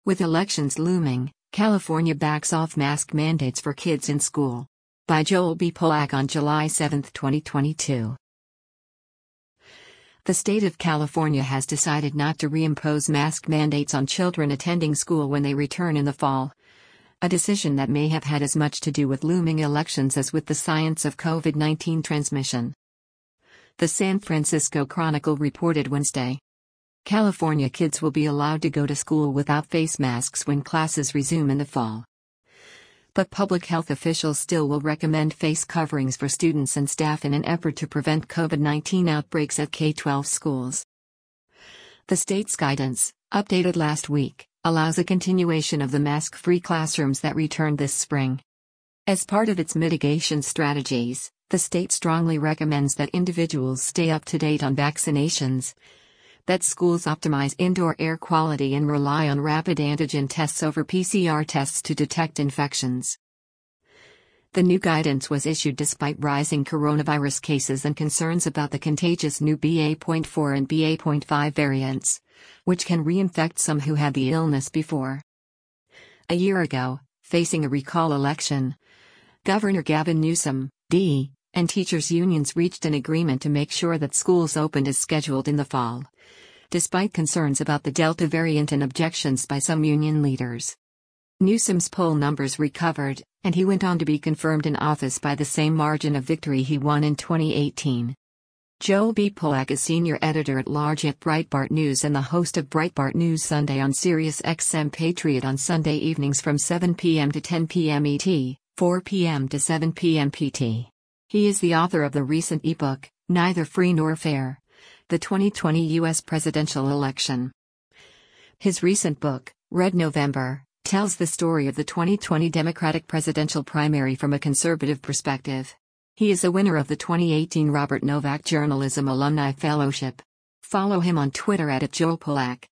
With elections looming, California backs off mask mandates for kids in school. By Joel B. Polak on July 7, 2022. The state of California has decided not to reimpose mask mandates on children attending school when they return in the fall. A decision that may have had as much to do with looming elections as with the science of COVID-19 transmission. The San Francisco Chronicle reported Wednesday. California kids will be allowed to go to school without face masks when classes resume in the fall. But public health officials still will recommend face coverings for students and staff in an effort to prevent COVID-19 outbreaks at K-12 schools. The state's guidance, updated last week, allows a continuation of the mask-free classrooms that returned this spring. As part of its mitigation strategies, the state strongly recommends that individuals stay up to date on vaccinations, that schools optimize indoor air quality and rely on rapid antigen tests over PCR tests to detect infections. The new guidance was issued despite rising coronavirus cases and concerns about the contagious new BA.4 and BA.5 variants, which can reinfect some who had the illness before. A year ago, facing a recall election, Governor Gavin Newsom, D., and teachers' unions reached an agreement to make sure that schools opened as scheduled in the fall, despite concerns about the Delta variant and objections by some union leaders. Newsom's poll numbers recovered, and he went on to be confirmed in office by the same margin of victory he won in 2018. Joel B. Polak is senior editor-at-large at Breitbart News and the host of Breitbart News Sunday on SiriusXM Patriot on Sunday evenings from 7 p.m. to 10 p.m. ET, 4 p.m. to 7 p.m. PT. He is the author of the recent ebook, Neither Free Nor Fair: The 2020 U.S. Presidential Election. His recent book, Red November, tells the story of the 2020 Democratic presidential primary from a conservative perspective. He is a winner of the 2018 Robert Novak Journalism Alumni Fellowship. Follow him on Twitter @JoelPolak.